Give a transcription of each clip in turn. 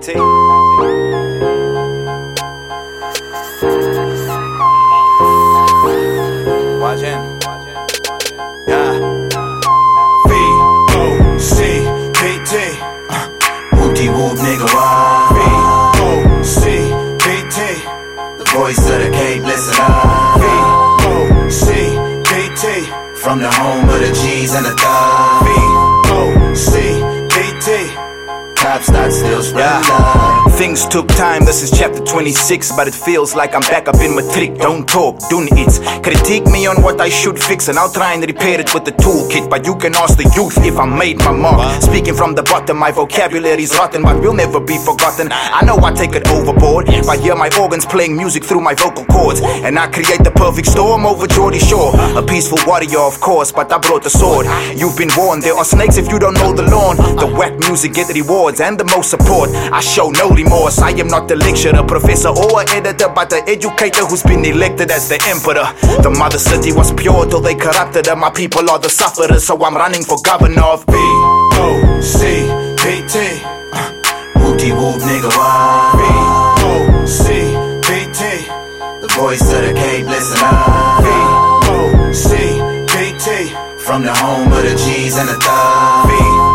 PT. Watching. Yeah. V-O-C-P-T. Whoop-de-whoop, nigga, why? V-O-C-P-T. The voice of the Cape, listen up. V-O-C-P-T. From the home of the G's and the thugs. V-O-C-P-T. Cops not still spreading love. Things took time, this is chapter 26, but it feels like I'm back up in matric. Don't talk, doen iets. Critique me on what I should fix and I'll try and repair it with the toolkit. But you can ask the youth if I made my mark. Speaking from the bottom, my vocabulary's rotten, but will never be forgotten. I know I take it overboard, if I hear my organs playing music through my vocal cords. And I create the perfect storm over Geordie Shore. A peaceful warrior, of course, but I brought the sword. You've been warned, there are snakes if you don't know the lawn. The whack music get rewards and the most support. I show no remorse. I am not the lecturer, professor or editor, but the educator who's been elected as the emperor. The mother city was pure till they corrupted her. My people are the sufferers, so I'm running for governor of V-O-C-P-T. Whoop-de-whoop, nigga, why? V-O-C-P-T. The voice of the Cape, listen up. V-O-C-P-T. From the home of the G's and the thugs.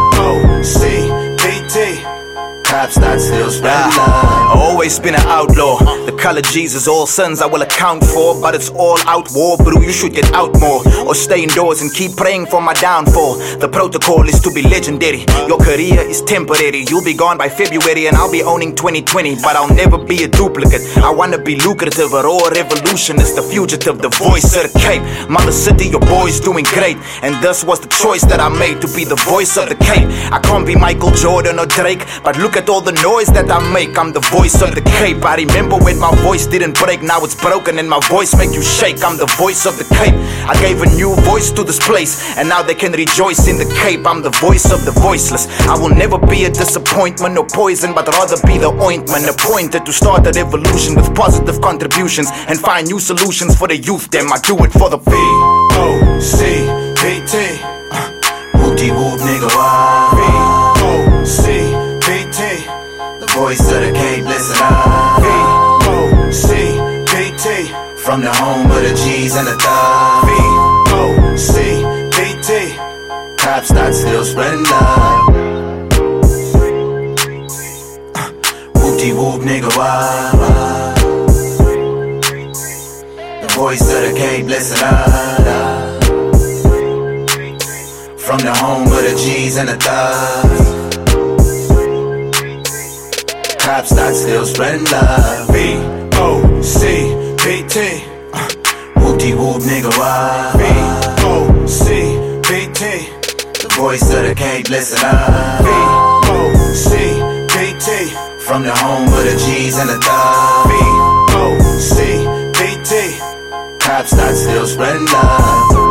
V-O-C-P-T. Cops not still spreading love. Always been an outlaw. The color Jesus, all sins I will account for. But it's all out war, bro, you should get out more. Or stay indoors and keep praying for my downfall. The protocol is to be legendary. Your career is temporary. You'll be gone by February and I'll be owning 2020. But I'll never be a duplicate. I wanna be lucrative, a raw revolutionist, the fugitive, the voice of the Cape. Mother City, your boy's doing great. And this was the choice that I made, to be the voice of the Cape. I can't be Michael Jordan or Drake, but look at all the noise that I make. I'm the voice of the Cape. I remember when my voice didn't break, now it's broken and my voice make you shake. I'm the voice of the Cape. I gave a new voice to this place and now they can rejoice in the Cape. I'm the voice of the voiceless. I will never be a disappointment or poison, but rather be the ointment appointed to start a revolution with positive contributions and find new solutions for the youth. Them I do it for the V-O-C-P-T. Whoop-de-whoop, nigga, why? V-O-C-P-T. The voice of the Cape, listen up. V-O-C-P-T. From the home of the G's and the thugs. V-O-C-P-T. Cops not still spreading love. Whoop-de-whoop, nigga, why? The voice of the Cape, listen up. From the home of the G's and the thugs. Cops not still spreading love. V-O-C-P-T. Whoop-de-whoop, nigga, why? V-O-C-P-T. The voice of the Cape, listen up. V-O-C-P-T. From the home of the G's and the thugs. V-O-C-P-T. Cops not still spreading love.